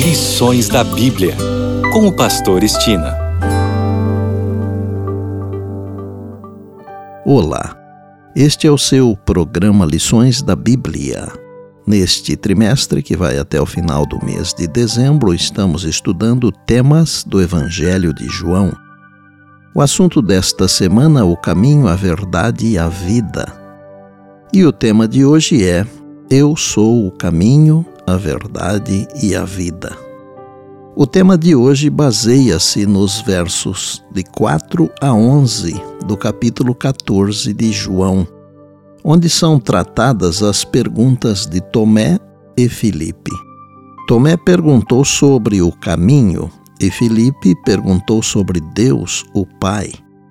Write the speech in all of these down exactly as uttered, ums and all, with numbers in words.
Lições da Bíblia, com o pastor Estina. Olá, este é o seu programa Lições da Bíblia. Neste trimestre, que vai até o final do mês de dezembro, estamos estudando temas do Evangelho de João. O assunto desta semana, o caminho, a verdade e a vida. E o tema de hoje é: Eu sou o caminho, a verdade e a vida. O tema de hoje baseia-se nos versos de quatro a onze do capítulo catorze de João, onde são tratadas as perguntas de Tomé e Filipe. Tomé perguntou sobre o caminho e Filipe perguntou sobre Deus, o Pai.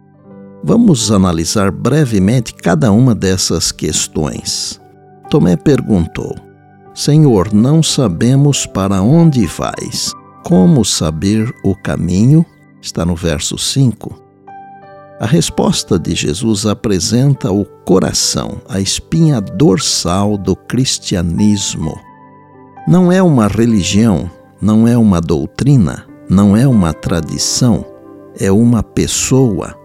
Vamos analisar brevemente cada uma dessas questões. Tomé perguntou: Senhor, não sabemos para onde vais. Como saber o caminho? Está no verso cinco. A resposta de Jesus apresenta o coração, a espinha dorsal do cristianismo. Não é uma religião, não é uma doutrina, não é uma tradição, é uma pessoa.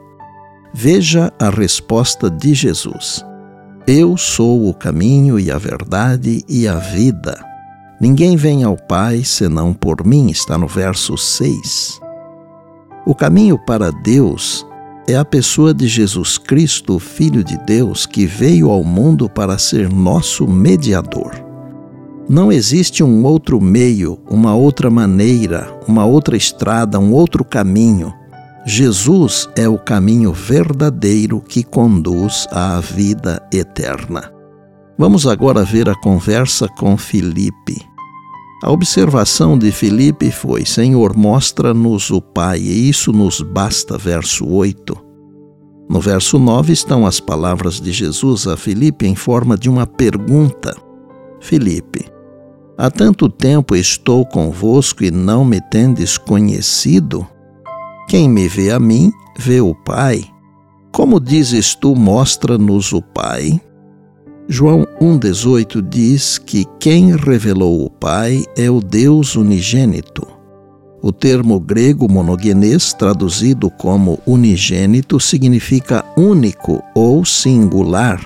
Veja a resposta de Jesus: Eu sou o caminho e a verdade e a vida. Ninguém vem ao Pai senão por mim, está no verso seis. O caminho para Deus é a pessoa de Jesus Cristo, o Filho de Deus, que veio ao mundo para ser nosso mediador. Não existe um outro meio, uma outra maneira, uma outra estrada, um outro caminho. Jesus é o caminho verdadeiro que conduz à vida eterna. Vamos agora ver a conversa com Filipe. A observação de Filipe foi: Senhor, mostra-nos o Pai, e isso nos basta, verso oito. No verso nove estão as palavras de Jesus a Filipe em forma de uma pergunta. Filipe, há tanto tempo estou convosco e não me tendes conhecido? Quem me vê a mim, vê o Pai. Como dizes tu, mostra-nos o Pai? João um, dezoito diz que quem revelou o Pai é o Deus unigênito. O termo grego monogenes, traduzido como unigênito, significa único ou singular.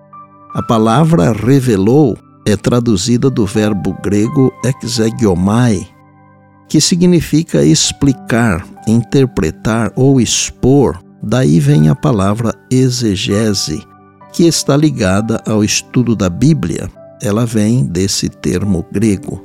A palavra revelou é traduzida do verbo grego exegeomai, que significa explicar, interpretar ou expor. Daí vem a palavra exegese, que está ligada ao estudo da Bíblia. Ela vem desse termo grego.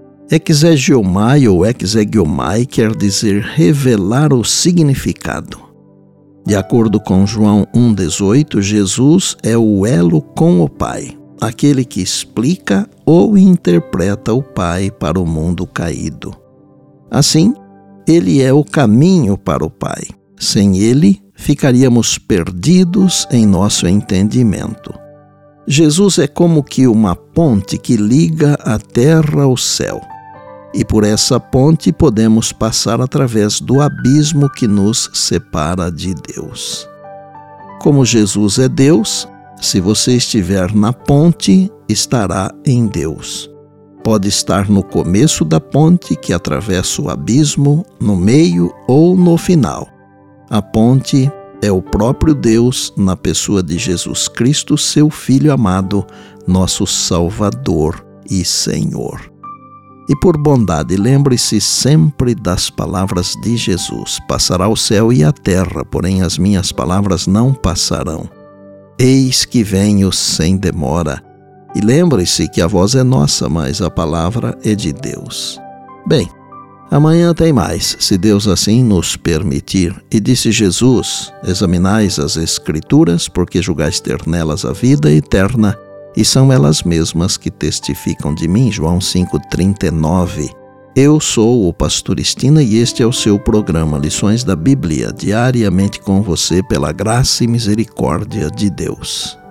Exegeomai ou exegeomai quer dizer revelar o significado. De acordo com João um, dezoito, Jesus é o elo com o Pai, aquele que explica ou interpreta o Pai para o mundo caído. Assim, ele é o caminho para o Pai. Sem ele, ficaríamos perdidos em nosso entendimento. Jesus é como que uma ponte que liga a terra ao céu. E por essa ponte podemos passar através do abismo que nos separa de Deus. Como Jesus é Deus, se você estiver na ponte, estará em Deus. Pode estar no começo da ponte que atravessa o abismo, no meio ou no final. A ponte é o próprio Deus na pessoa de Jesus Cristo, seu Filho amado, nosso Salvador e Senhor. E por bondade, lembre-se sempre das palavras de Jesus: Passará o céu e a terra, porém as minhas palavras não passarão. Eis que venho sem demora. E lembre-se que a voz é nossa, mas a palavra é de Deus. Bem, amanhã tem mais, se Deus assim nos permitir. E disse Jesus: Examinais as Escrituras, porque julgais ter nelas a vida eterna, e são elas mesmas que testificam de mim. João cinco, trinta e nove. Eu sou o pastor Estina e este é o seu programa Lições da Bíblia, diariamente com você pela graça e misericórdia de Deus.